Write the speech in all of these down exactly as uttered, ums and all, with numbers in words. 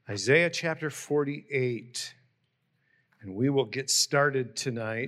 Isaiah chapter forty-eight, and we will get started tonight.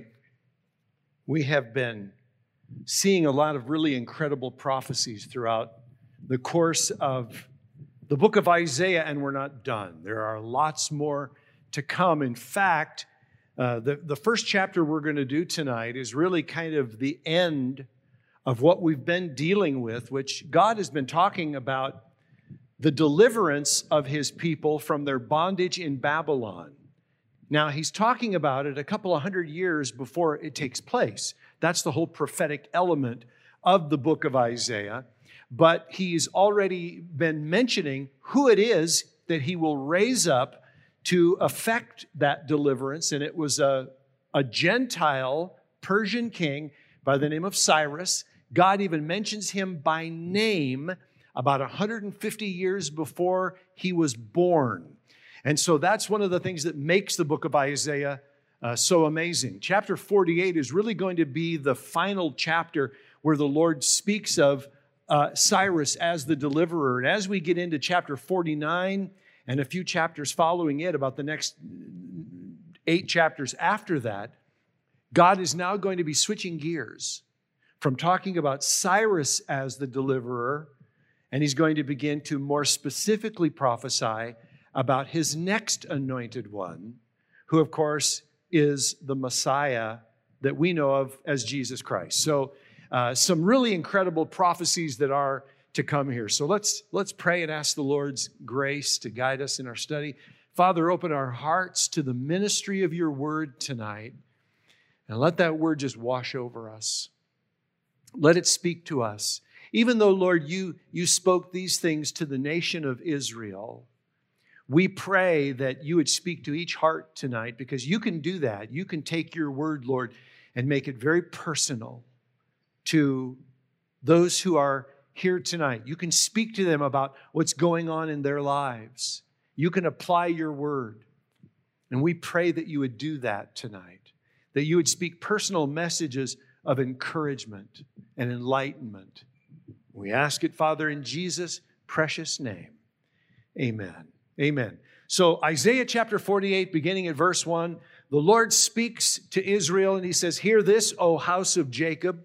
We have been seeing a lot of really incredible prophecies throughout the course of the book of Isaiah, and we're not done. There are lots more to come. In fact, uh, the, the first chapter we're going to do tonight is really kind of the end of what we've been dealing with, which God has been talking about the deliverance of his people from their bondage in Babylon. Now, he's talking about it a couple of hundred years before it takes place. That's the whole prophetic element of the book of Isaiah. But he's already been mentioning who it is that he will raise up to effect that deliverance. And it was a, a Gentile Persian king by the name of Cyrus. God even mentions him by name about one hundred fifty years before he was born. And so that's one of the things that makes the book of Isaiah uh, so amazing. Chapter forty-eight is really going to be the final chapter where the Lord speaks of uh, Cyrus as the deliverer. And as we get into chapter forty-nine and a few chapters following it, about the next eight chapters after that, God is now going to be switching gears from talking about Cyrus as the deliverer, and he's going to begin to more specifically prophesy about his next anointed one, who, of course, is the Messiah that we know of as Jesus Christ. So uh, some really incredible prophecies that are to come here. So let's, let's pray and ask the Lord's grace to guide us in our study. Father, open our hearts to the ministry of your word tonight, and let that word just wash over us. Let it speak to us. Even though, Lord, you, you spoke these things to the nation of Israel, we pray that you would speak to each heart tonight, because you can do that. You can take your word, Lord, and make it very personal to those who are here tonight. You can speak to them about what's going on in their lives. You can apply your word. And we pray that you would do that tonight, that you would speak personal messages of encouragement and enlightenment. We ask it, Father, in Jesus' precious name. Amen. Amen. So Isaiah chapter forty-eight, beginning at verse one, the Lord speaks to Israel and he says, "Hear this, O house of Jacob,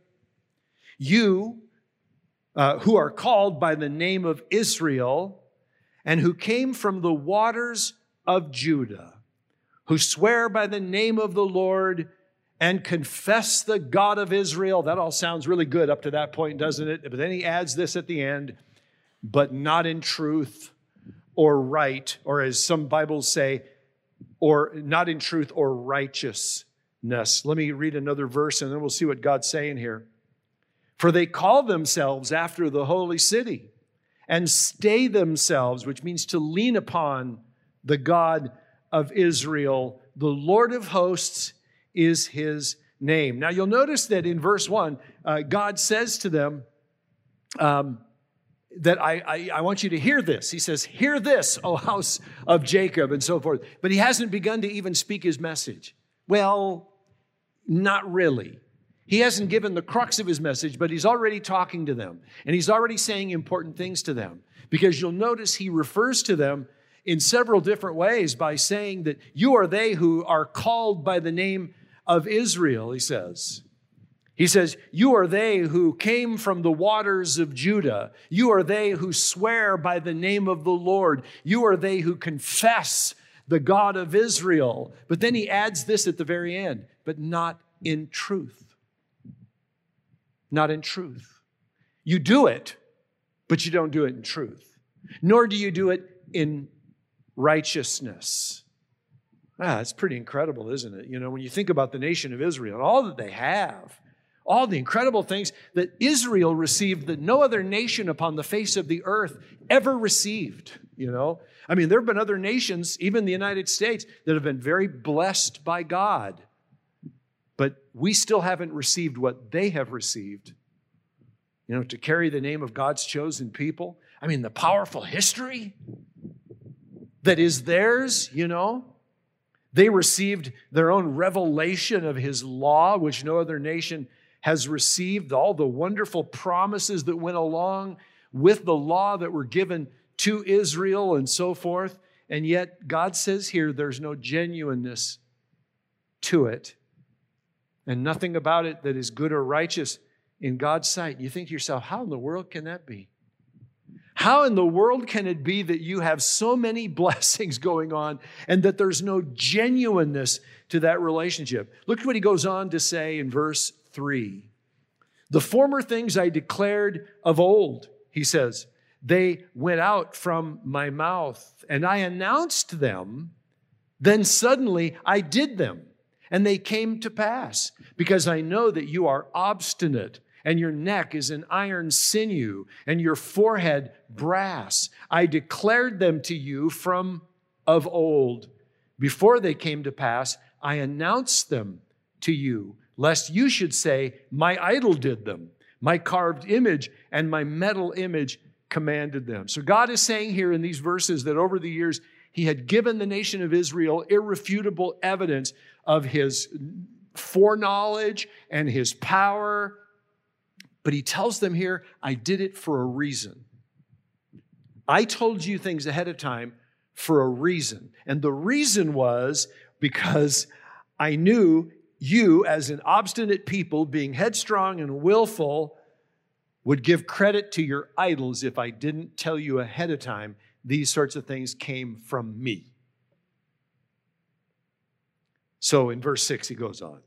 you uh, who are called by the name of Israel, and who came from the waters of Judah, who swear by the name of the Lord and confess the God of Israel." That all sounds really good up to that point, doesn't it? But then he adds this at the end, "but not in truth or right," or as some Bibles say, or not in truth or righteousness. Let me read another verse and then we'll see what God's saying here. "For they call themselves after the holy city and stay themselves," which means to lean upon the God of Israel. "The Lord of hosts is his name." Now you'll notice that in verse one, uh, God says to them um, that I, I, I want you to hear this. He says, "Hear this, O house of Jacob," and so forth. But he hasn't begun to even speak his message. Well, not really. He hasn't given the crux of his message, but he's already talking to them. And he's already saying important things to them. Because you'll notice he refers to them in several different ways by saying that you are they who are called by the name of Israel, he says. He says, "You are they who came from the waters of Judah. You are they who swear by the name of the Lord. You are they who confess the God of Israel." But then he adds this at the very end, "but not in truth." Not in truth. You do it, but you don't do it in truth. Nor do you do it in righteousness. Ah, it's pretty incredible, isn't it? You know, when you think about the nation of Israel and all that they have, all the incredible things that Israel received that no other nation upon the face of the earth ever received, you know. I mean, there have been other nations, even the United States, that have been very blessed by God. But we still haven't received what they have received, you know, to carry the name of God's chosen people. I mean, the powerful history that is theirs, you know. They received their own revelation of his law, which no other nation has received. All the wonderful promises that went along with the law that were given to Israel and so forth. And yet God says here there's no genuineness to it and nothing about it that is good or righteous in God's sight. You think to yourself, how in the world can that be? How in the world can it be that you have so many blessings going on and that there's no genuineness to that relationship? Look at what he goes on to say in verse three. The former things I declared of old, he says, they went out from my mouth and I announced them. Then suddenly I did them and they came to pass because I know that you are obstinate and your neck is an iron sinew, and your forehead brass. I declared them to you from of old. Before they came to pass, I announced them to you, lest you should say, my idol did them. My carved image and my metal image commanded them. So God is saying here in these verses that over the years, he had given the nation of Israel irrefutable evidence of his foreknowledge and his power. But he tells them here, I did it for a reason. I told you things ahead of time for a reason. And the reason was because I knew you, as an obstinate people, being headstrong and willful, would give credit to your idols if I didn't tell you ahead of time these sorts of things came from me. So in verse six, he goes on.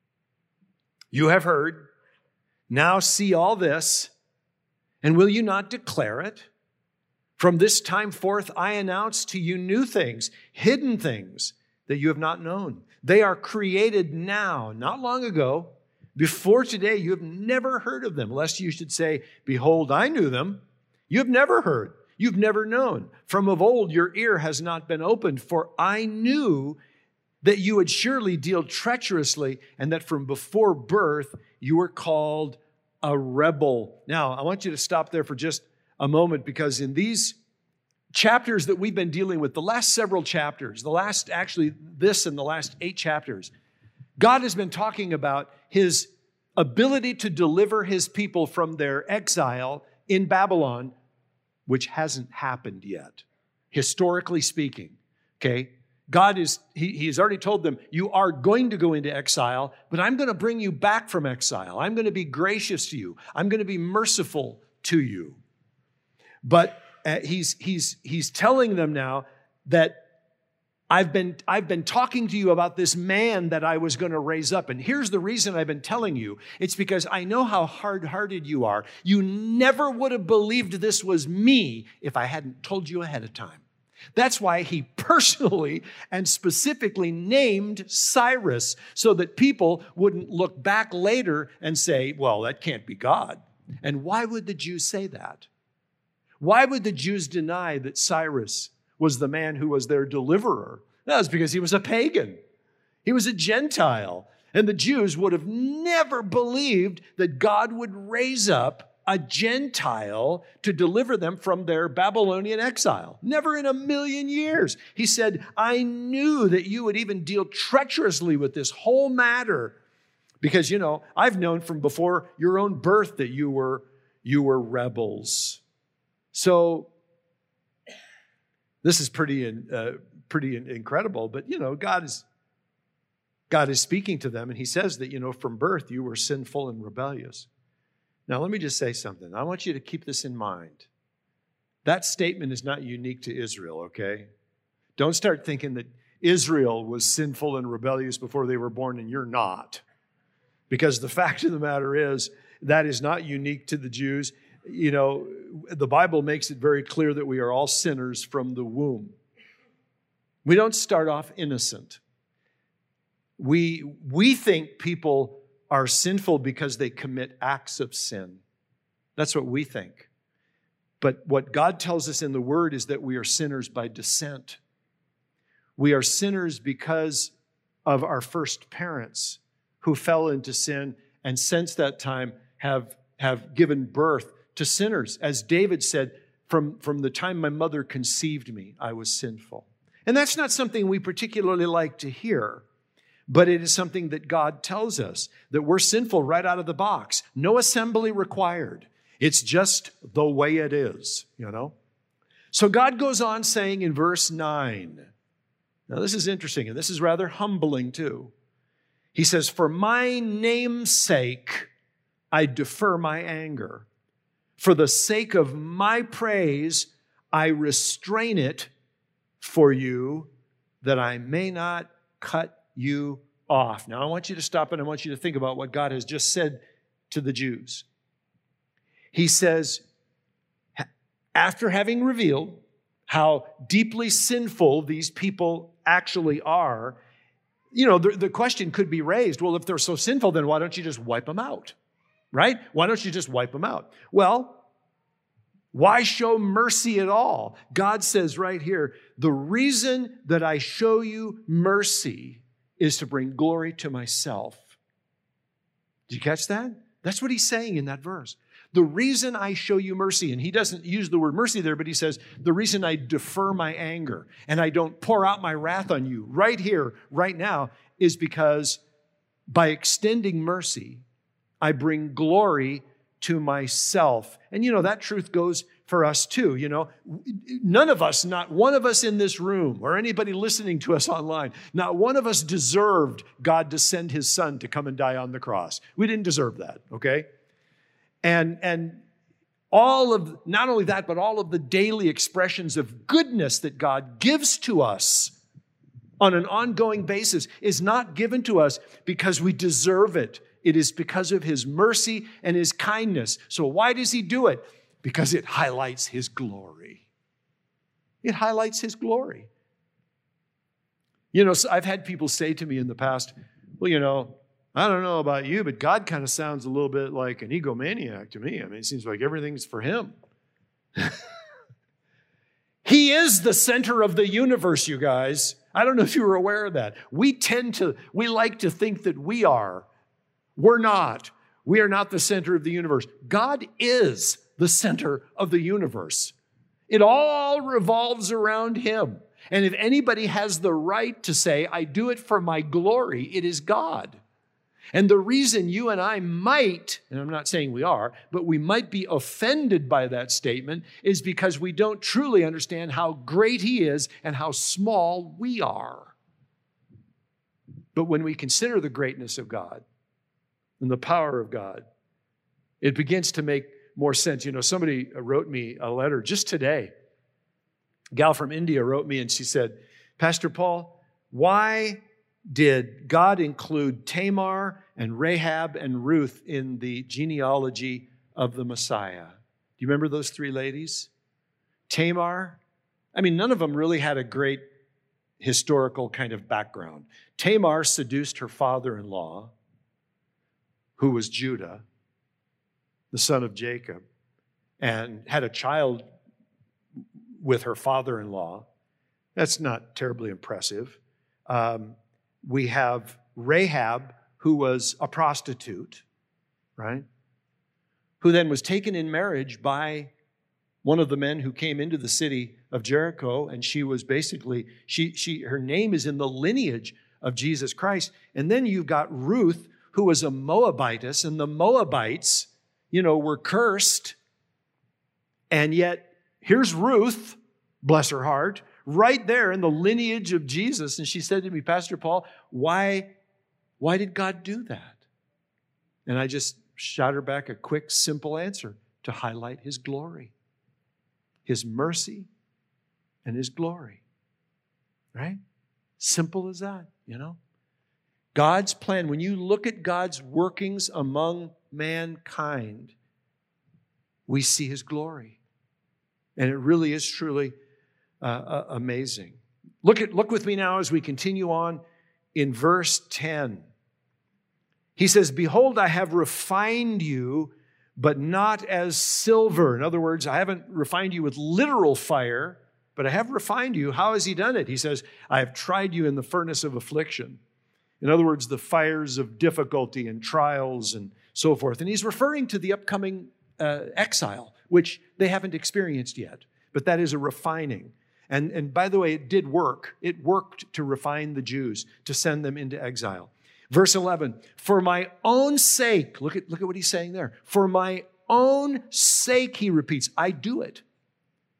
You have heard. Now see all this, and will you not declare it? From this time forth, I announce to you new things, hidden things that you have not known. They are created now, not long ago. Before today, you have never heard of them, lest you should say, behold, I knew them. You have never heard. You've never known. From of old, your ear has not been opened, for I knew that you would surely deal treacherously, and that from before birth you were called a rebel. Now, I want you to stop there for just a moment, because in these chapters that we've been dealing with, the last several chapters, the last, actually this and the last eight chapters, God has been talking about his ability to deliver his people from their exile in Babylon, which hasn't happened yet, historically speaking, okay? God is, he, he has already told them, you are going to go into exile, but I'm going to bring you back from exile. I'm going to be gracious to you. I'm going to be merciful to you. But uh, he's, he's, he's telling them now that I've been, I've been talking to you about this man that I was going to raise up. And here's the reason I've been telling you. It's because I know how hard-hearted you are. You never would have believed this was me if I hadn't told you ahead of time. That's why he personally and specifically named Cyrus, so that people wouldn't look back later and say, well, that can't be God. And why would the Jews say that? Why would the Jews deny that Cyrus was the man who was their deliverer? That was because he was a pagan. He was a Gentile. And the Jews would have never believed that God would raise up a Gentile to deliver them from their Babylonian exile. Never in a million years. He said, I knew that you would even deal treacherously with this whole matter because, you know, I've known from before your own birth that you were, you were rebels. So this is pretty, uh, pretty incredible, but, you know, God is, God is speaking to them, and he says that, you know, from birth you were sinful and rebellious. Now, let me just say something. I want you to keep this in mind. That statement is not unique to Israel, okay? Don't start thinking that Israel was sinful and rebellious before they were born, and you're not. Because the fact of the matter is, that is not unique to the Jews. You know, the Bible makes it very clear that we are all sinners from the womb. We don't start off innocent. We, we think people are sinful because they commit acts of sin. That's what we think. But what God tells us in the Word is that we are sinners by descent. We are sinners because of our first parents who fell into sin and since that time have, have given birth to sinners. As David said, from, from the time my mother conceived me, I was sinful. And that's not something we particularly like to hear. But it is something that God tells us, that we're sinful right out of the box. No assembly required. It's just the way it is, you know. So God goes on saying in verse nine, now this is interesting, and this is rather humbling too. He says, for my name's sake, I defer my anger. For the sake of my praise, I restrain it for you, that I may not cut you off. Now, I want you to stop and I want you to think about what God has just said to the Jews. He says, after having revealed how deeply sinful these people actually are, you know, the, the question could be raised, well, if they're so sinful, then why don't you just wipe them out? Right? Why don't you just wipe them out? Well, why show mercy at all? God says right here, the reason that I show you mercy is to bring glory to myself. Did you catch that? That's what he's saying in that verse. The reason I show you mercy, and he doesn't use the word mercy there, but he says, the reason I defer my anger and I don't pour out my wrath on you right here, right now, is because by extending mercy, I bring glory to myself. And you know, that truth goes for us too. You know, none of us, not one of us in this room or anybody listening to us online, not one of us deserved God to send his son to come and die on the cross. We didn't deserve that, okay? And, and all of, not only that, but all of the daily expressions of goodness that God gives to us on an ongoing basis is not given to us because we deserve it. It is because of his mercy and his kindness. So why does he do it? Because it highlights his glory. It highlights his glory. You know, I've had people say to me in the past, well, you know, I don't know about you, but God kind of sounds a little bit like an egomaniac to me. I mean, it seems like everything's for him. He is the center of the universe, you guys. I don't know if you were aware of that. We tend to, we like to think that we are. We're not. We are not the center of the universe. God is the center of the universe. It all revolves around him. And if anybody has the right to say, I do it for my glory, it is God. And the reason you and I might, and I'm not saying we are, but we might be offended by that statement is because we don't truly understand how great he is and how small we are. But when we consider the greatness of God and the power of God, it begins to make more sense. You know, somebody wrote me a letter just today. A gal from India wrote me and she said, Pastor Paul, why did God include Tamar and Rahab and Ruth in the genealogy of the Messiah? Do you remember those three ladies? Tamar, I mean, none of them really had a great historical kind of background. Tamar seduced her father-in-law, who was Judah, the son of Jacob, and had a child with her father-in-law. That's not terribly impressive. Um, we have Rahab, who was a prostitute, right? Who then was taken in marriage by one of the men who came into the city of Jericho, and she was basically, she, she, her name is in the lineage of Jesus Christ. And then you've got Ruth, who was a Moabitess, and the Moabites, you know, were cursed. And yet, here's Ruth, bless her heart, right there in the lineage of Jesus. And she said to me, Pastor Paul, why, why did God do that? And I just shot her back a quick, simple answer: to highlight his glory, his mercy, and his glory. Right? Simple as that, you know? God's plan, when you look at God's workings among mankind, we see his glory. And it really is truly uh, uh, amazing. Look at look with me now as we continue on in verse ten. He says, behold, I have refined you, but not as silver. In other words, I haven't refined you with literal fire, but I have refined you. How has he done it? He says, I have tried you in the furnace of affliction. In other words, the fires of difficulty and trials and so forth. And he's referring to the upcoming uh, exile, which they haven't experienced yet. But that is a refining. And, and by the way, it did work. It worked to refine the Jews, to send them into exile. Verse eleven, for my own sake, look at, look at what he's saying there. For my own sake, he repeats, I do it.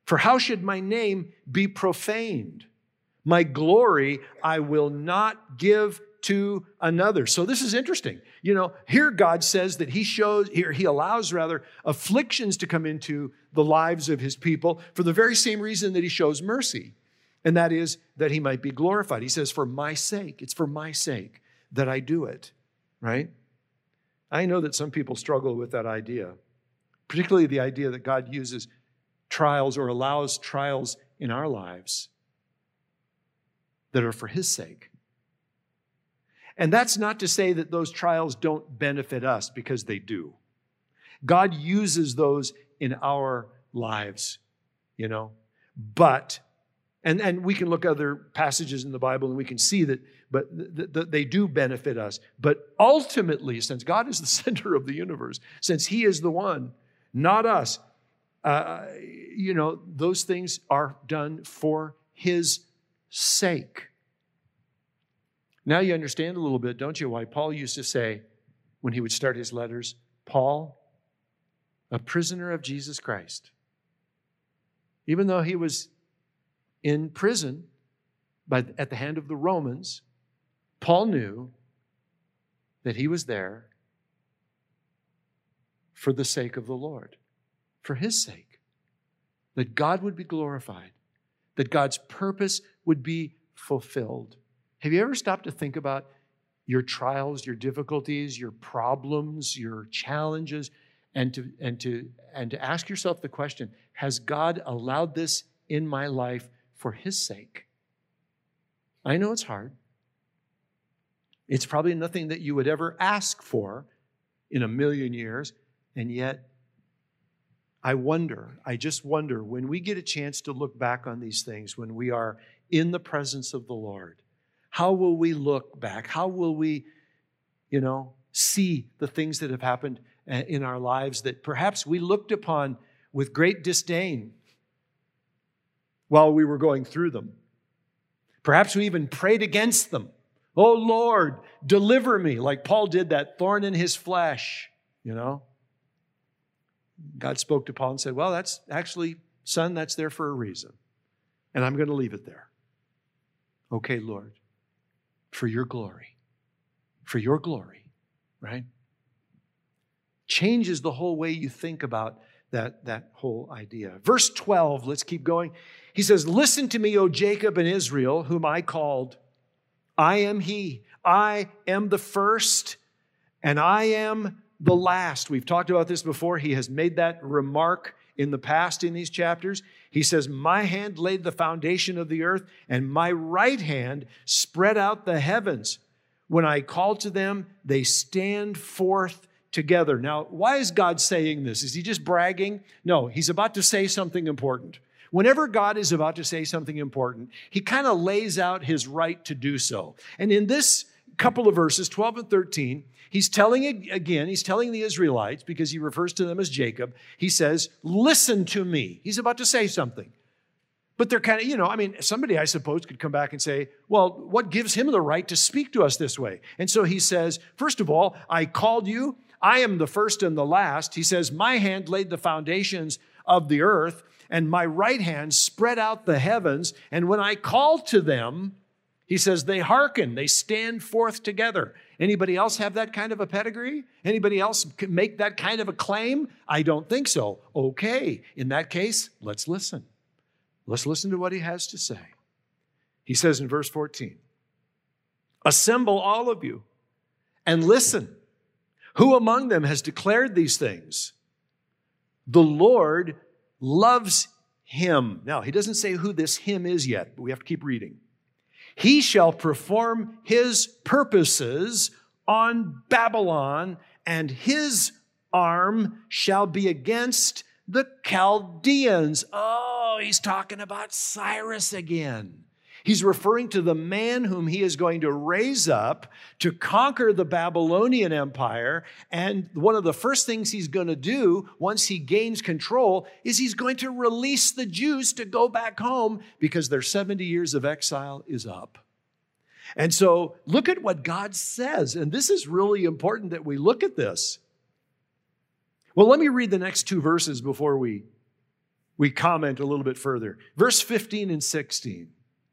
For how should my name be profaned? My glory I will not give to another. So this is interesting. You know, here God says that he shows, here he allows rather afflictions to come into the lives of his people for the very same reason that he shows mercy. And that is that he might be glorified. He says, for my sake, it's for my sake that I do it, right? I know that some people struggle with that idea, particularly the idea that God uses trials or allows trials in our lives that are for his sake. And that's not to say that those trials don't benefit us, because they do. God uses those in our lives, you know. But, and, and we can look at other passages in the Bible and we can see that, but th- th- they do benefit us. But ultimately, since God is the center of the universe, since he is the one, not us, uh, you know, those things are done for his sake. Now you understand a little bit, don't you, why Paul used to say, when he would start his letters, Paul, a prisoner of Jesus Christ. Even though he was in prison by, at the hand of the Romans, Paul knew that he was there for the sake of the Lord, for his sake, that God would be glorified, that God's purpose would be fulfilled. Have you ever stopped to think about your trials, your difficulties, your problems, your challenges, and to, and to, and to ask yourself the question, has God allowed this in my life for his sake? I know it's hard. It's probably nothing that you would ever ask for in a million years, and yet I wonder, I just wonder, when we get a chance to look back on these things, when we are in the presence of the Lord, how will we look back? How will we, you know, see the things that have happened in our lives that perhaps we looked upon with great disdain while we were going through them? Perhaps we even prayed against them. Oh, Lord, deliver me, like Paul did, that thorn in his flesh, you know. God spoke to Paul and said, well, that's actually, son, that's there for a reason, and I'm going to leave it there. Okay, Lord. For your glory, for your glory, right? Changes the whole way you think about that, that whole idea. Verse twelve, let's keep going. He says, listen to me, O Jacob and Israel, whom I called. I am he. I am the first, and I am the last. We've talked about this before. He has made that remark in the past in these chapters. He says, my hand laid the foundation of the earth, and my right hand spread out the heavens. When I call to them, they stand forth together. Now, why is God saying this? Is he just bragging? No, he's about to say something important. Whenever God is about to say something important, he kind of lays out his right to do so. And in this couple of verses, twelve and thirteen, he's telling, again, he's telling the Israelites, because he refers to them as Jacob, he says, listen to me. He's about to say something. But they're kind of, you know, I mean, somebody, I suppose, could come back and say, well, what gives him the right to speak to us this way? And so he says, first of all, I called you. I am the first and the last. He says, my hand laid the foundations of the earth, and my right hand spread out the heavens. And when I called to them, he says, they hearken, they stand forth together. Anybody else have that kind of a pedigree? Anybody else make that kind of a claim? I don't think so. Okay, in that case, let's listen. Let's listen to what he has to say. He says in verse fourteen, assemble all of you and listen. Who among them has declared these things? The Lord loves him. Now, he doesn't say who this him is yet, but we have to keep reading. He shall perform his purposes on Babylon, and his arm shall be against the Chaldeans. Oh, he's talking about Cyrus again. He's referring to the man whom he is going to raise up to conquer the Babylonian Empire. And one of the first things he's going to do once he gains control is he's going to release the Jews to go back home because their seventy years of exile is up. And so look at what God says. And this is really important that we look at this. Well, let me read the next two verses before we we comment a little bit further. Verse fifteen and sixteen.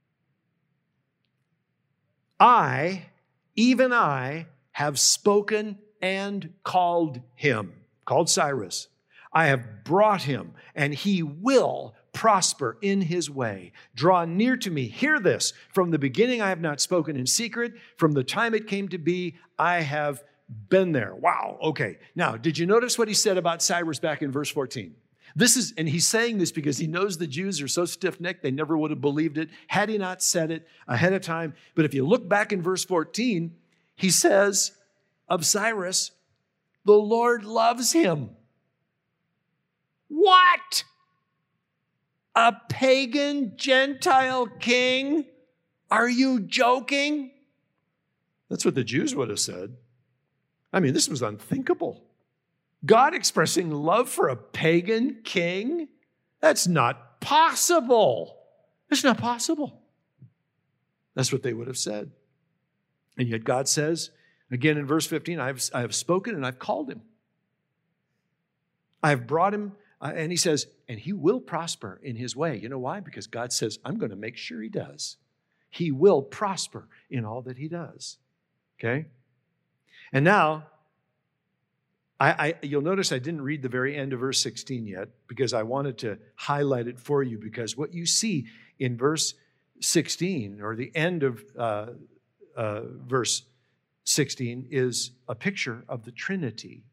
I, even I, have spoken and called him, called Cyrus. I have brought him, and he will prosper in his way. Draw near to me. Hear this. From the beginning, I have not spoken in secret. From the time it came to be, I have been there. Wow. Okay. Now, did you notice what he said about Cyrus back in verse fourteen? This is, and he's saying this because he knows the Jews are so stiff-necked, they never would have believed it had he not said it ahead of time. But if you look back in verse fourteen, he says of Cyrus, the Lord loves him. What? A pagan Gentile king? Are you joking? That's what the Jews would have said. I mean, this was unthinkable. God expressing love for a pagan king? That's not possible. It's not possible. That's what they would have said. And yet God says, again in verse fifteen, I have, I have spoken and I've called him. I have brought him, uh, and he says, and he will prosper in his way. You know why? Because God says, I'm going to make sure he does. He will prosper in all that he does. Okay? And now, I, I, you'll notice I didn't read the very end of verse sixteen yet because I wanted to highlight it for you, because what you see in verse sixteen, or the end of uh, uh, verse sixteen, is a picture of the Trinity.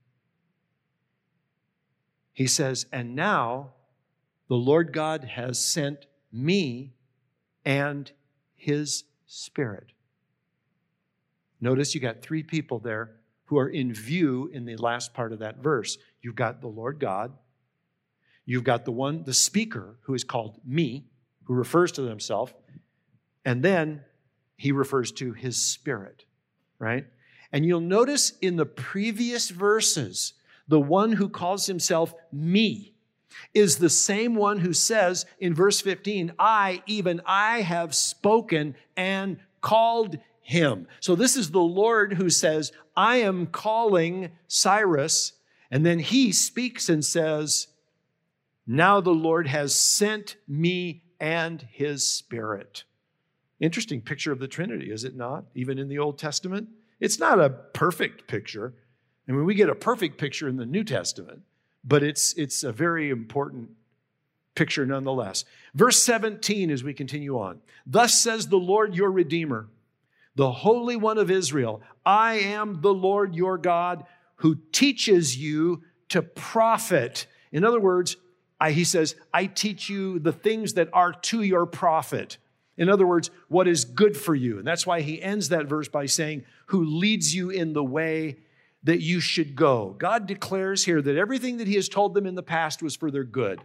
He says, and now the Lord God has sent me and his Spirit. Notice you got three people there who are in view in the last part of that verse. You've got the Lord God. You've got the one, the speaker, who is called me, who refers to himself. And then he refers to his Spirit, right? And you'll notice in the previous verses, the one who calls himself me is the same one who says in verse fifteen, I, even I, have spoken and called him. So this is the Lord who says, I am calling Cyrus. And then he speaks and says, now the Lord has sent me and his Spirit. Interesting picture of the Trinity, is it not? Even in the Old Testament. It's not a perfect picture. I mean, we get a perfect picture in the New Testament, but it's, it's a very important picture nonetheless. Verse seventeen, as we continue on. Thus says the Lord your Redeemer, the Holy One of Israel, I am the Lord your God who teaches you to profit. In other words, I, he says, I teach you the things that are to your profit. In other words, what is good for you. And that's why he ends that verse by saying, who leads you in the way that you should go. God declares here that everything that he has told them in the past was for their good.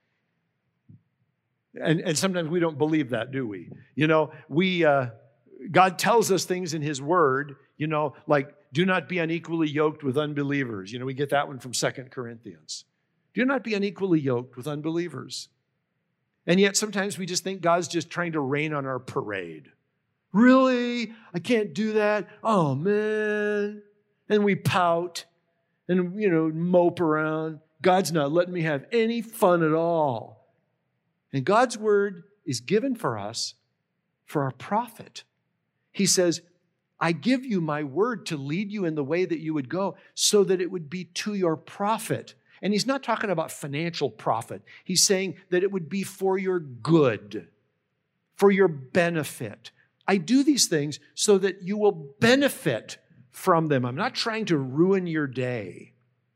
And, and sometimes we don't believe that, do we? You know, we... Uh, God tells us things in his word, you know, like do not be unequally yoked with unbelievers. You know, we get that one from Second Corinthians. Do not be unequally yoked with unbelievers. And yet sometimes we just think God's just trying to rain on our parade. Really? I can't do that? Oh, man. And we pout and, you know, mope around. God's not letting me have any fun at all. And God's word is given for us for our profit. He says, I give you my word to lead you in the way that you would go so that it would be to your profit. And he's not talking about financial profit. He's saying that it would be for your good, for your benefit. I do these things so that you will benefit from them. I'm not trying to ruin your day.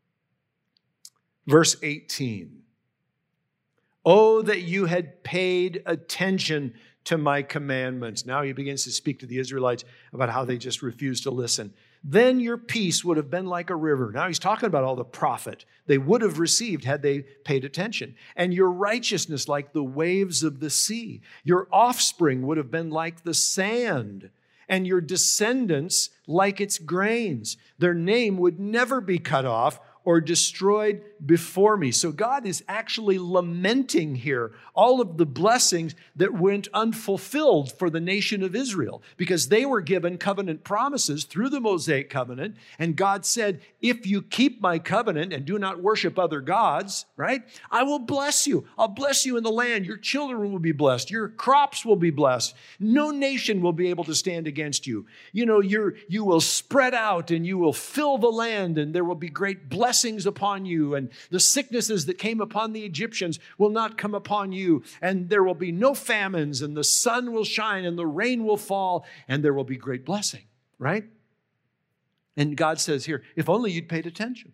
Verse eighteen. Oh, that you had paid attention to my commandments. Now he begins to speak to the Israelites about how they just refused to listen. Then your peace would have been like a river. Now he's talking about all the profit they would have received had they paid attention. And your righteousness like the waves of the sea. Your offspring would have been like the sand, and your descendants like its grains. Their name would never be cut off or destroyed before me. So God is actually lamenting here all of the blessings that went unfulfilled for the nation of Israel, because they were given covenant promises through the Mosaic covenant. And God said, if you keep my covenant and do not worship other gods, right, I will bless you. I'll bless you in the land. Your children will be blessed. Your crops will be blessed. No nation will be able to stand against you. You know, you're, you will spread out and you will fill the land, and there will be great blessings upon you. And the sicknesses that came upon the Egyptians will not come upon you. And there will be no famines, and the sun will shine and the rain will fall, and there will be great blessing, right? And God says here, if only you'd paid attention.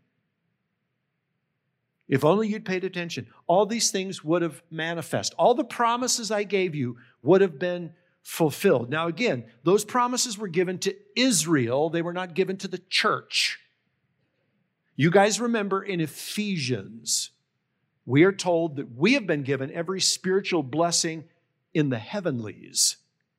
If only you'd paid attention, all these things would have manifest. All the promises I gave you would have been fulfilled. Now, again, those promises were given to Israel. They were not given to the church. You guys remember in Ephesians, we are told that we have been given every spiritual blessing in the heavenlies,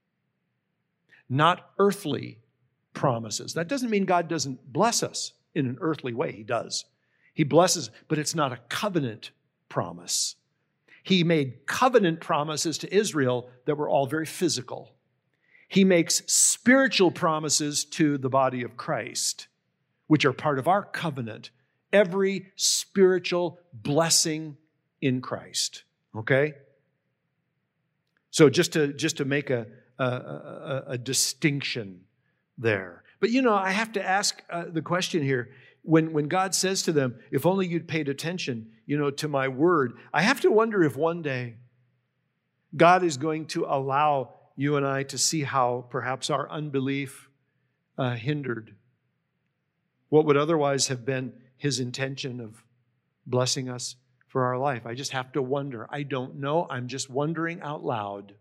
not earthly promises. That doesn't mean God doesn't bless us in an earthly way. He does. He blesses, but it's not a covenant promise. He made covenant promises to Israel that were all very physical. He makes spiritual promises to the body of Christ, which are part of our covenant. Every spiritual blessing in Christ. Okay? So just to, just to make a, a, a, a distinction there. But you know, I have to ask uh, the question here. When, when God says to them, if only you'd paid attention, you know, to my word, I have to wonder if one day God is going to allow you and I to see how perhaps our unbelief uh, hindered what would otherwise have been his intention of blessing us for our life. I just have to wonder. I don't know. I'm just wondering out loud.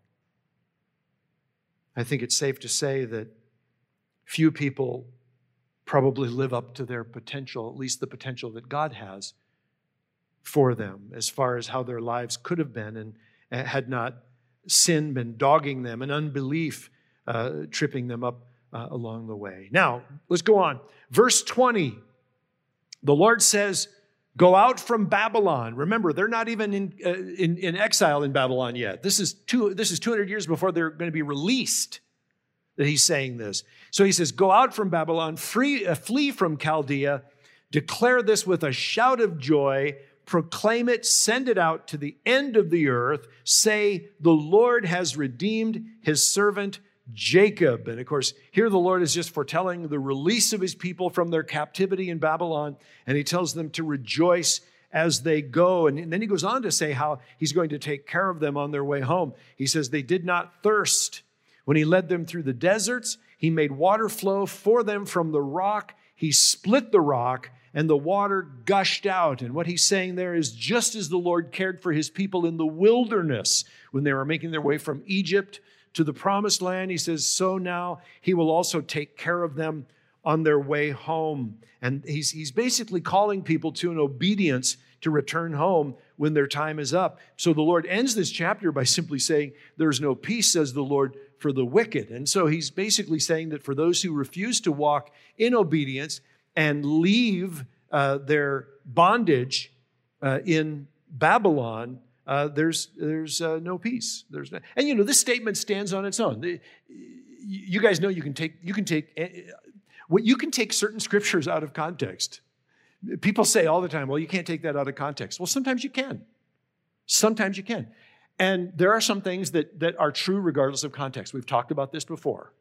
I think it's safe to say that few people probably live up to their potential, at least the potential that God has for them, as far as how their lives could have been, and had not sin been dogging them and unbelief uh, tripping them up uh, along the way. Now, let's go on. Verse twenty, the Lord says, go out from Babylon. Remember, they're not even in, uh, in, in exile in Babylon yet. This is, two, this is two hundred years before they're going to be released that he's saying this. So he says, go out from Babylon, free, uh, flee from Chaldea, declare this with a shout of joy, proclaim it, send it out to the end of the earth, say, the Lord has redeemed his servant Jacob. And of course, here the Lord is just foretelling the release of his people from their captivity in Babylon, and he tells them to rejoice as they go. And then he goes on to say how he's going to take care of them on their way home. He says, they did not thirst when he led them through the deserts. He made water flow for them from the rock. He split the rock, and the water gushed out. And what he's saying there is, just as the Lord cared for his people in the wilderness when they were making their way from Egypt to the promised land, he says, so now he will also take care of them on their way home. And he's, he's basically calling people to an obedience to return home when their time is up. So the Lord ends this chapter by simply saying, there's no peace, says the Lord, for the wicked. And so he's basically saying that for those who refuse to walk in obedience and leave uh, their bondage uh, in Babylon, uh, there's there's uh, no peace. There's no, and you know, this statement stands on its own. You guys know you can take you can take you can take certain scriptures out of context. People say all the time, well, you can't take that out of context. Well, sometimes you can. Sometimes you can. And there are some things that, that are true regardless of context. We've talked about this before.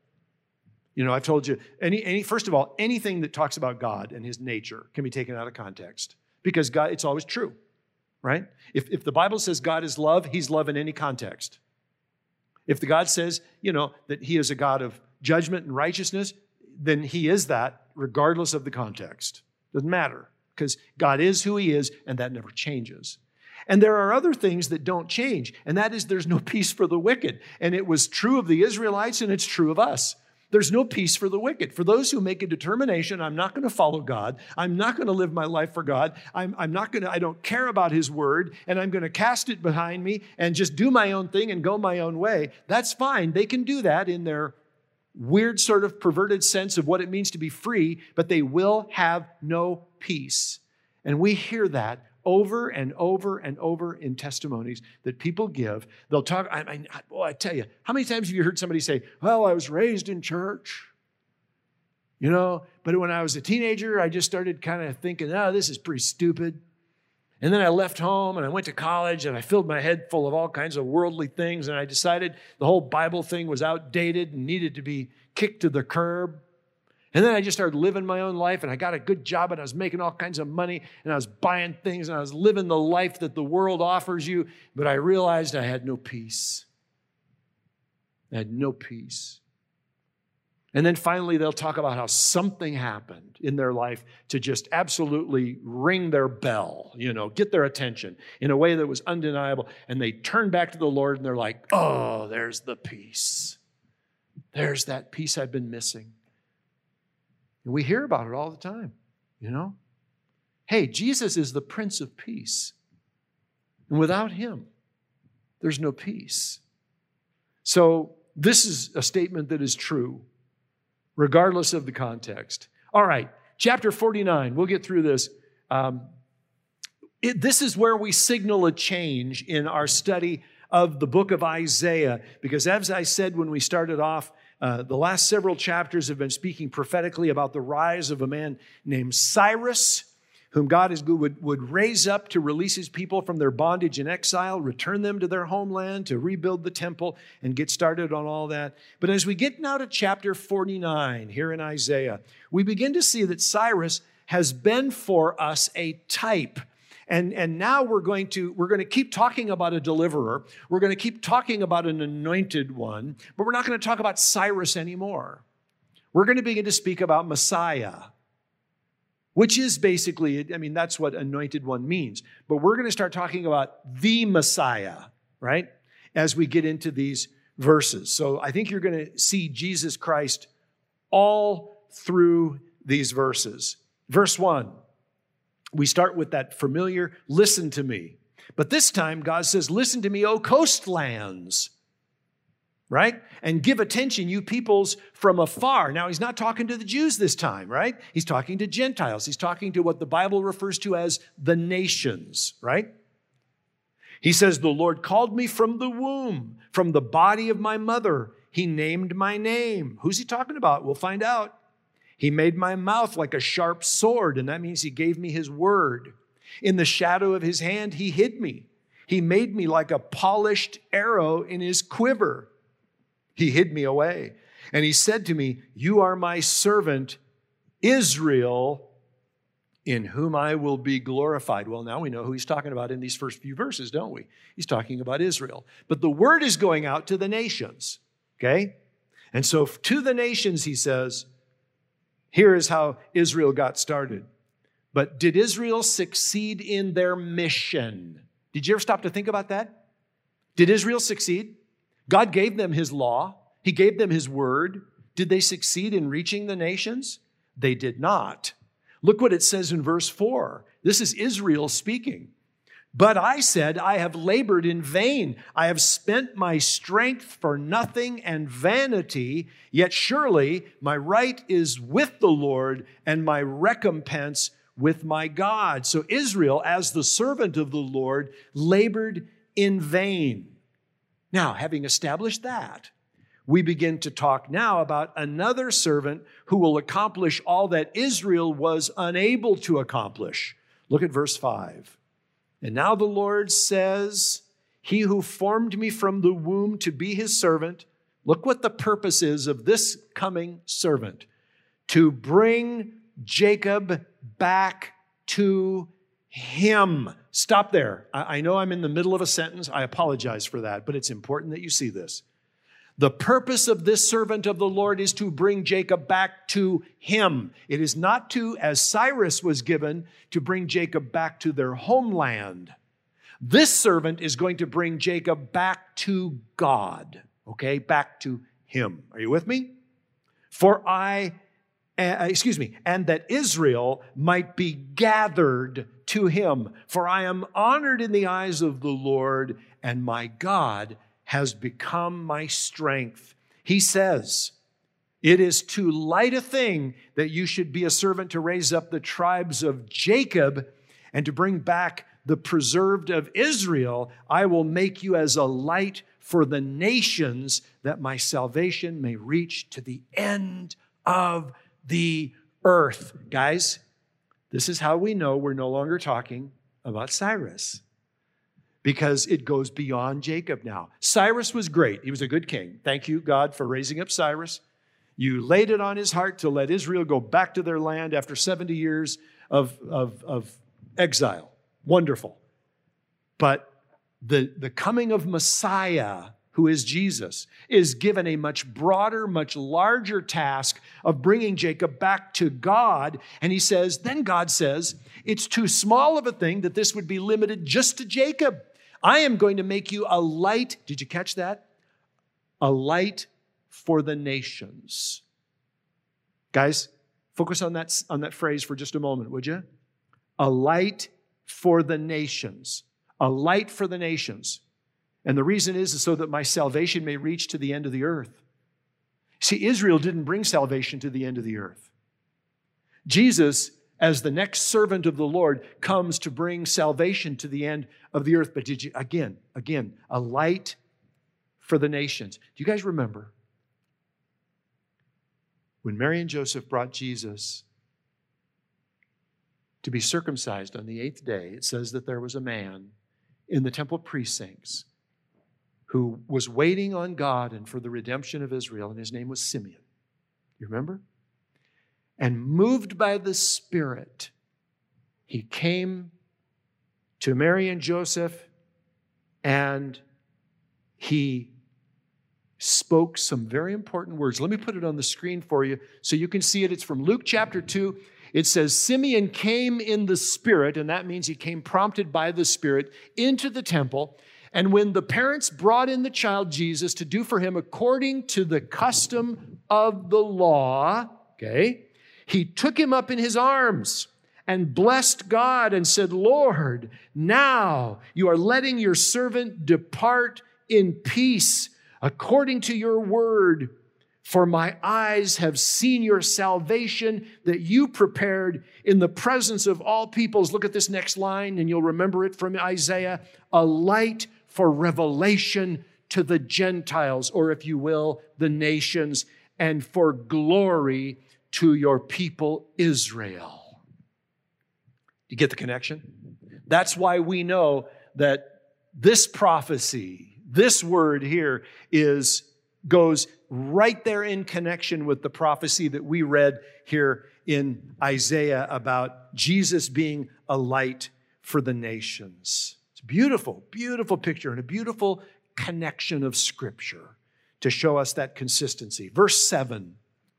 You know, I've told you, any, any first of all, anything that talks about God and his nature can be taken out of context, because God, it's always true, right? If, if the Bible says God is love, he's love in any context. If the God says, you know, that he is a God of judgment and righteousness, then he is that regardless of the context. Doesn't matter, because God is who he is, and that never changes. And there are other things that don't change, and that is there's no peace for the wicked. And it was true of the Israelites, and it's true of us. There's no peace for the wicked. For those who make a determination, I'm not going to follow God. I'm not going to live my life for God. I'm, I'm not going to, I don't care about his word, and I'm going to cast it behind me and just do my own thing and go my own way. That's fine. They can do that in their weird sort of perverted sense of what it means to be free, but they will have no peace. And we hear that over and over and over in testimonies that people give. They'll talk, I mean, boy, I tell you, how many times have you heard somebody say, well, I was raised in church, you know, but when I was a teenager, I just started kind of thinking, oh, this is pretty stupid. And then I left home and I went to college and I filled my head full of all kinds of worldly things. And I decided the whole Bible thing was outdated and needed to be kicked to the curb. And then I just started living my own life and I got a good job and I was making all kinds of money and I was buying things and I was living the life that the world offers you. But I realized I had no peace. I had no peace. And then finally, they'll talk about how something happened in their life to just absolutely ring their bell, you know, get their attention in a way that was undeniable. And they turn back to the Lord and they're like, oh, there's the peace. There's that peace I've been missing. And we hear about it all the time, you know. Hey, Jesus is the Prince of Peace. And without him, there's no peace. So this is a statement that is true, regardless of the context. All right, chapter forty-nine, we'll get through this. Um, it, this is where we signal a change in our study of the book of Isaiah, because as I said when we started off, uh, the last several chapters have been speaking prophetically about the rise of a man named Cyrus, whom God is, would, would raise up to release his people from their bondage and exile, return them to their homeland, to rebuild the temple, and get started on all that. But as we get now to chapter forty-nine here in Isaiah, we begin to see that Cyrus has been for us a type. And, and now we're going to we're going to keep talking about a deliverer. We're going to keep talking about an anointed one, but we're not going to talk about Cyrus anymore. We're going to begin to speak about Messiah, which is basically, I mean, that's what anointed one means. But we're going to start talking about the Messiah, right, as we get into these verses. So I think you're going to see Jesus Christ all through these verses. Verse one, we start with that familiar, listen to me. But this time, God says, listen to me, O coastlands. Right? And give attention, you peoples from afar. Now, he's not talking to the Jews this time, right? He's talking to Gentiles. He's talking to what the Bible refers to as the nations, right? He says, the Lord called me from the womb, from the body of my mother. He named my name. Who's he talking about? We'll find out. He made my mouth like a sharp sword, and that means he gave me his word. In the shadow of his hand, he hid me. He made me like a polished arrow in his quiver. He hid me away. And he said to me, you are my servant, Israel, in whom I will be glorified. Well, now we know who he's talking about in these first few verses, don't we? He's talking about Israel. But the word is going out to the nations, okay? And so to the nations, he says, here is how Israel got started. But did Israel succeed in their mission? Did you ever stop to think about that? Did Israel succeed? God gave them his law. He gave them his word. Did they succeed in reaching the nations? They did not. Look what it says in verse four. This is Israel speaking. But I said, I have labored in vain. I have spent my strength for nothing and vanity. Yet surely my right is with the Lord and my recompense with my God. So Israel, as the servant of the Lord, labored in vain. Now, having established that, we begin to talk now about another servant who will accomplish all that Israel was unable to accomplish. Look at verse five. And now the Lord says, he who formed me from the womb to be his servant, look what the purpose is of this coming servant, to bring Jacob back to him. Stop there. I know I'm in the middle of a sentence. I apologize for that, but it's important that you see this. The purpose of this servant of the Lord is to bring Jacob back to him. It is not to, as Cyrus was given, to bring Jacob back to their homeland. This servant is going to bring Jacob back to God, okay? Back to him. Are you with me? For I, uh, excuse me, and that Israel might be gathered to him. For I am honored in the eyes of the Lord, and my God has become my strength. He says, it is too light a thing that you should be a servant to raise up the tribes of Jacob. And to bring back the preserved of Israel, I will make you as a light for the nations, that my salvation may reach to the end of the earth. Guys, this is how we know we're no longer talking about Cyrus, because it goes beyond Jacob now. Cyrus was great. He was a good king. Thank you, God, for raising up Cyrus. You laid it on his heart to let Israel go back to their land after seventy years of, of, of exile. Wonderful. But the, the coming of Messiah, who is Jesus, is given a much broader, much larger task of bringing Jacob back to God. And he says, then God says, it's too small of a thing that this would be limited just to Jacob. I am going to make you a light. Did you catch that? A light for the nations. Guys, focus on that, on that phrase for just a moment, would you? A light for the nations. A light for the nations. And the reason is, is so that my salvation may reach to the end of the earth. See, Israel didn't bring salvation to the end of the earth. Jesus, as the next servant of the Lord, comes to bring salvation to the end of the earth. But did you, again, again, a light for the nations. Do you guys remember when Mary and Joseph brought Jesus to be circumcised on the eighth day? It says that there was a man in the temple precincts who was waiting on God and for the redemption of Israel, and his name was Simeon. You remember? And moved by the Spirit, he came to Mary and Joseph, and he spoke some very important words. Let me put it on the screen for you so you can see it. It's from Luke chapter two. It says, Simeon came in the Spirit, and that means he came prompted by the Spirit into the temple. And when the parents brought in the child Jesus to do for him according to the custom of the law, okay, he took him up in his arms and blessed God and said, Lord, now you are letting your servant depart in peace according to your word. For my eyes have seen your salvation that you prepared in the presence of all peoples. Look at this next line, and you'll remember it from Isaiah. A light for revelation to the Gentiles, or if you will, the nations, and for glory to your people Israel. You get the connection? That's why we know that this prophecy, this word here, is goes right there in connection with the prophecy that we read here in Isaiah about Jesus being a light for the nations. It's a beautiful, beautiful picture and a beautiful connection of Scripture to show us that consistency. Verse seven,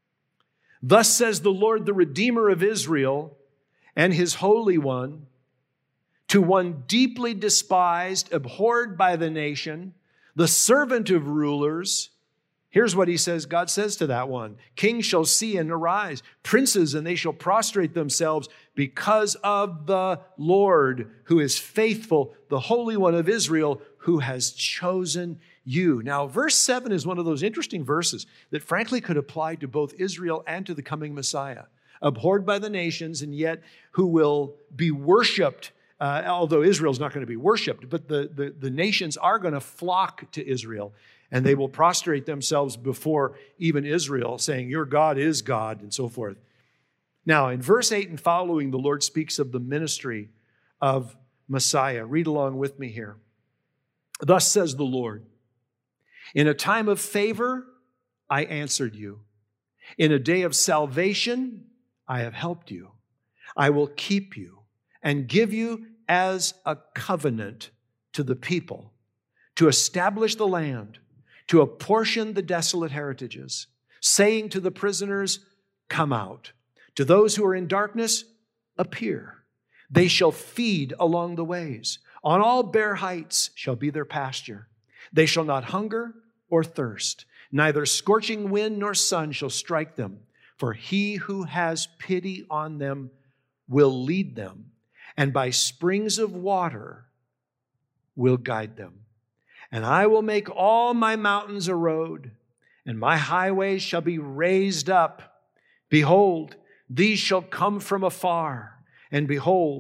thus says the Lord, the Redeemer of Israel and his Holy One, to one deeply despised, abhorred by the nation, the servant of rulers. Here's what he says, God says to that one. Kings shall see and arise, princes, and they shall prostrate themselves because of the Lord, who is faithful, the Holy One of Israel, who has chosen you. Now, verse seven is one of those interesting verses that frankly could apply to both Israel and to the coming Messiah. Abhorred by the nations, and yet who will be worshiped. Uh, although Israel's not going to be worshiped, but the, the, the nations are going to flock to Israel. And they will prostrate themselves before even Israel, saying, your God is God, and so forth. Now, in verse eight and following, the Lord speaks of the ministry of Messiah. Read along with me here. Thus says the Lord, in a time of favor, I answered you. In a day of salvation, I have helped you. I will keep you and give you as a covenant to the people, to establish the land, to apportion the desolate heritages, saying to the prisoners, come out. To those who are in darkness, appear. They shall feed along the ways. On all bare heights shall be their pasture. They shall not hunger or thirst. Neither scorching wind nor sun shall strike them. For he who has pity on them will lead them, and by springs of water will guide them. And I will make all my mountains a road, and my highways shall be raised up. Behold, these shall come from afar, and behold,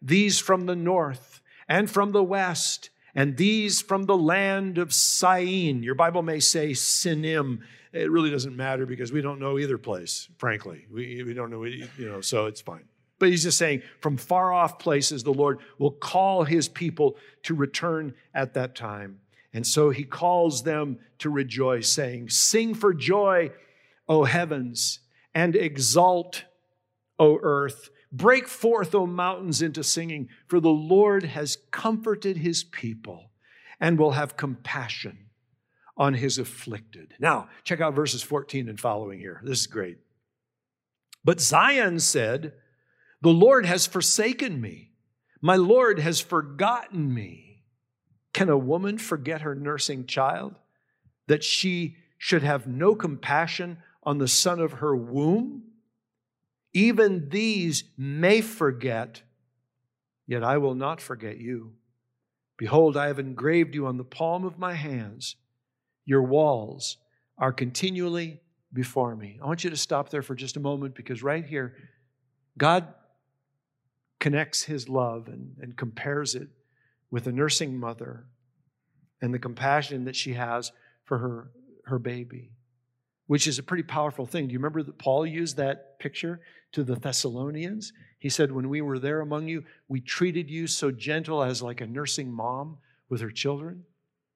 these from the north and from the west, and these from the land of Syene. Your Bible may say Sinim. It really doesn't matter because we don't know either place, frankly. We, we don't know, you know, so it's fine. But he's just saying from far off places, the Lord will call his people to return at that time. And so he calls them to rejoice, saying, sing for joy, O heavens, and exult, O earth. Break forth, O mountains, into singing, for the Lord has comforted his people and will have compassion on his afflicted. Now, check out verses fourteen and following here. This is great. But Zion said, the Lord has forsaken me. My Lord has forgotten me. Can a woman forget her nursing child, that she should have no compassion on the son of her womb? Even these may forget, yet I will not forget you. Behold, I have engraved you on the palm of my hands. Your walls are continually before me. I want you to stop there for just a moment, because right here, God connects his love and, and compares it with a nursing mother and the compassion that she has for her, her baby, which is a pretty powerful thing. Do you remember that Paul used that picture to the Thessalonians? He said, when we were there among you, we treated you so gentle as like a nursing mom with her children.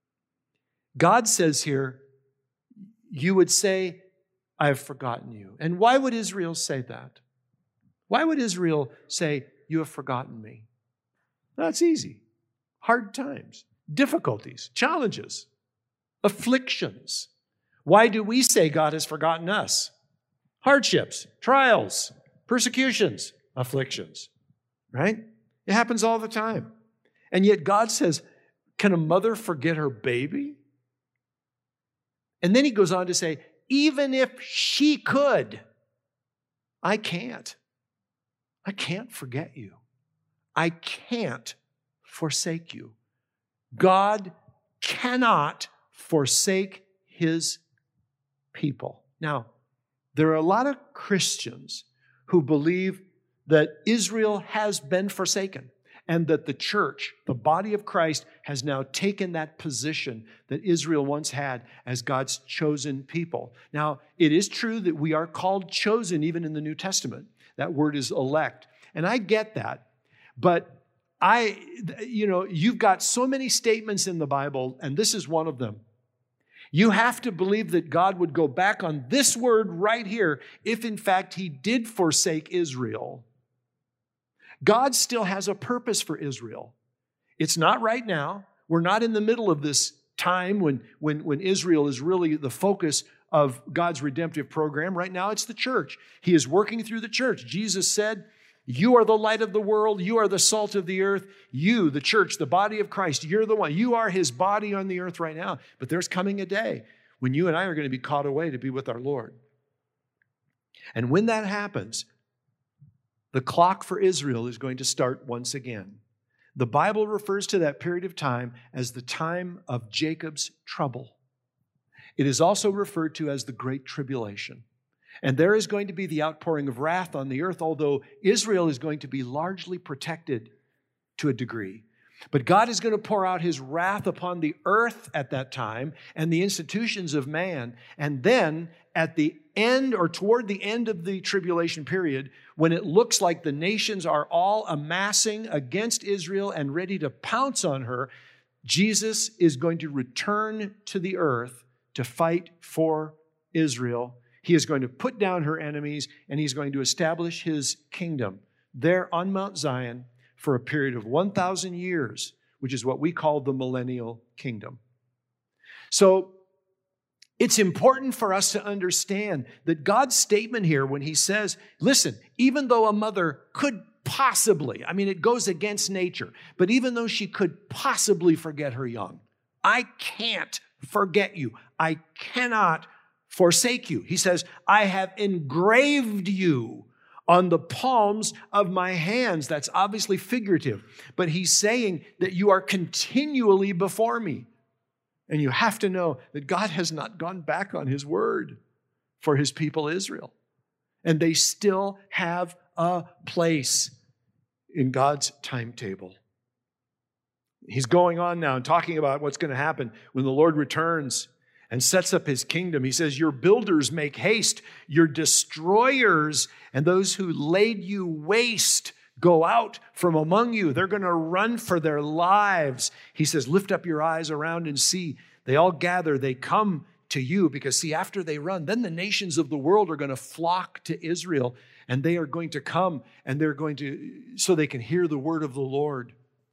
God says here, you would say, I have forgotten you. And why would Israel say that? Why would Israel say, you have forgotten me? That's easy. Hard times, difficulties, challenges, afflictions. Why do we say God has forgotten us? Hardships, trials, persecutions, afflictions, right? It happens all the time. And yet God says, can a mother forget her baby? And then he goes on to say, even if she could, I can't. I can't forget you. I can't forsake you. God cannot forsake his people. Now, there are a lot of Christians who believe that Israel has been forsaken and that the church, the body of Christ, has now taken that position that Israel once had as God's chosen people. Now, it is true that we are called chosen even in the New Testament. That word is elect. And I get that. But I, you know, you've got so many statements in the Bible, and this is one of them. You have to believe that God would go back on this word right here if, in fact, he did forsake Israel. God still has a purpose for Israel. It's not right now. We're not in the middle of this time when, when, when Israel is really the focus of God's redemptive program. Right now, it's the church. He is working through the church. Jesus said, you are the light of the world. You are the salt of the earth. You, the church, the body of Christ, you're the one. You are his body on the earth right now. But there's coming a day when you and I are going to be caught away to be with our Lord. And when that happens, the clock for Israel is going to start once again. The Bible refers to that period of time as the time of Jacob's trouble. It is also referred to as the Great Tribulation. And there is going to be the outpouring of wrath on the earth, although Israel is going to be largely protected to a degree. But God is going to pour out his wrath upon the earth at that time and the institutions of man. And then at the end or toward the end of the tribulation period, when it looks like the nations are all amassing against Israel and ready to pounce on her, Jesus is going to return to the earth to fight for Israel. He is going to put down her enemies, and he's going to establish his kingdom there on Mount Zion for a period of one thousand years, which is what we call the millennial kingdom. So it's important for us to understand that God's statement here when he says, listen, even though a mother could possibly, I mean, it goes against nature, but even though she could possibly forget her young, I can't forget you. I cannot forsake you. He says, I have engraved you on the palms of my hands. That's obviously figurative, but he's saying that you are continually before me. And you have to know that God has not gone back on his word for his people Israel. And they still have a place in God's timetable. He's going on now and talking about what's going to happen when the Lord returns and sets up his kingdom. He says, your builders make haste, your destroyers and those who laid you waste go out from among you. They're going to run for their lives. He says, lift up your eyes around and see. They all gather, they come to you because see, after they run, then the nations of the world are going to flock to Israel and they are going to come and they're going to, so they can hear the word of the Lord.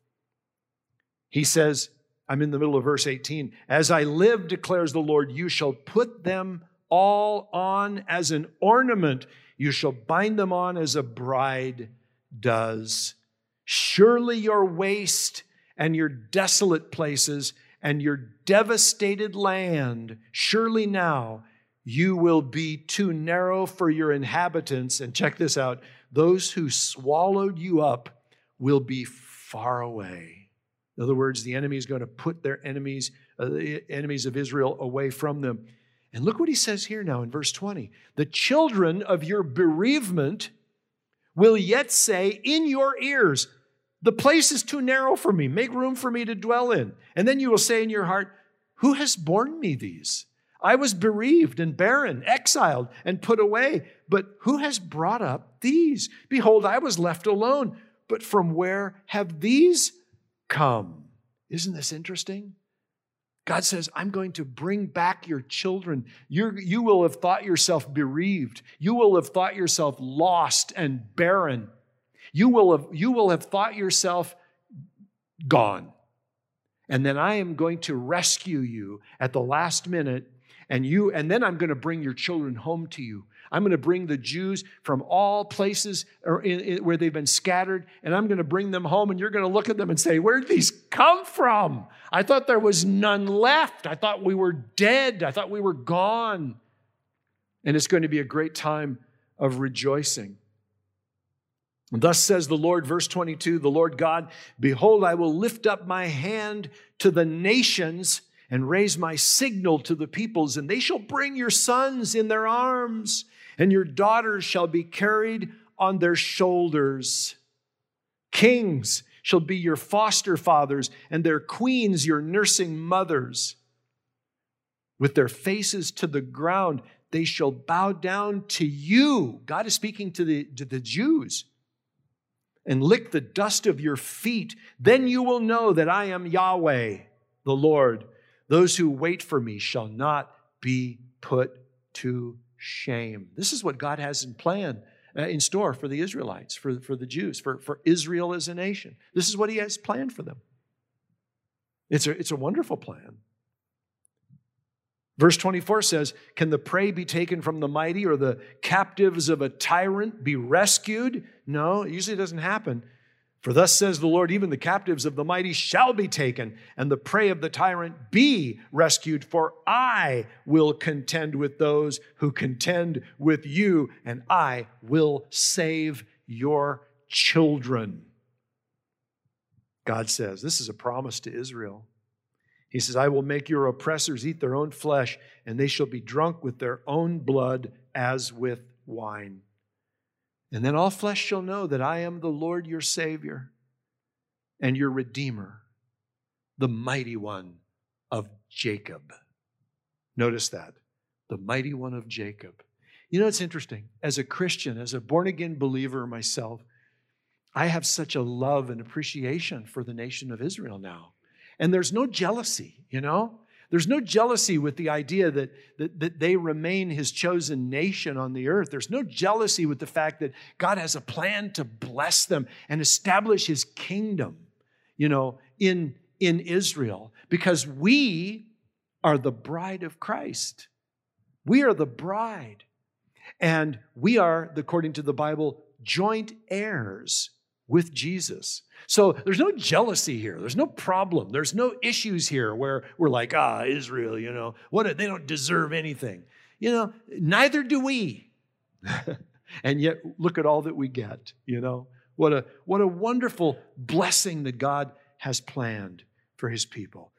He says, I'm in the middle of verse eighteen, as I live, declares the Lord, you shall put them all on as an ornament. You shall bind them on as a bride does. Surely your waste and your desolate places and your devastated land, surely now you will be too narrow for your inhabitants. And check this out, those who swallowed you up will be far away. In other words, the enemy is going to put their enemies, uh, the enemies of Israel away from them. And look what he says here now in verse twenty. The children of your bereavement will yet say in your ears, the place is too narrow for me. Make room for me to dwell in. And then you will say in your heart, who has borne me these? I was bereaved and barren, exiled and put away. But who has brought up these? Behold, I was left alone. But from where have these come? Isn't this interesting? God says, I'm going to bring back your children. You're, you will have thought yourself bereaved. You will have thought yourself lost and barren. You will have, you will have thought yourself gone. And then I am going to rescue you at the last minute, and you, and then I'm going to bring your children home to you. I'm going to bring the Jews from all places or in, in, where they've been scattered, and I'm going to bring them home, and you're going to look at them and say, where did these come from? I thought there was none left. I thought we were dead. I thought we were gone. And it's going to be a great time of rejoicing. And thus says the Lord, verse twenty-two, the Lord God, behold, I will lift up my hand to the nations and raise my signal to the peoples, and they shall bring your sons in their arms, and your daughters shall be carried on their shoulders. Kings shall be your foster fathers, and their queens your nursing mothers. With their faces to the ground, they shall bow down to you. God is speaking to the, to the Jews. And lick the dust of your feet. Then you will know that I am Yahweh, the Lord. Those who wait for me shall not be put to shame. This is what God has in plan, uh, in store for the Israelites, for, for the Jews, for, for Israel as a nation. This is what he has planned for them. It's a, it's a wonderful plan. Verse twenty-four says, can the prey be taken from the mighty or the captives of a tyrant be rescued? No, it usually doesn't happen. For thus says the Lord, even the captives of the mighty shall be taken, and the prey of the tyrant be rescued. For I will contend with those who contend with you, and I will save your children. God says, this is a promise to Israel. He says, I will make your oppressors eat their own flesh, and they shall be drunk with their own blood as with wine. And then all flesh shall know that I am the Lord your Savior and your Redeemer, the mighty one of Jacob. Notice that, the mighty one of Jacob. You know, it's interesting. As a Christian, as a born-again believer myself, I have such a love and appreciation for the nation of Israel now. And there's no jealousy, you know? There's no jealousy with the idea that, that, that they remain his chosen nation on the earth. There's no jealousy with the fact that God has a plan to bless them and establish his kingdom, you know, in, in Israel. Because we are the bride of Christ. We are the bride. And we are, according to the Bible, joint heirs with Jesus. So there's no jealousy here. There's no problem. There's no issues here where we're like, ah, Israel, you know, what? They don't deserve anything. You know, neither do we. And yet, look at all that we get, you know. What a, what a wonderful blessing that God has planned for his people.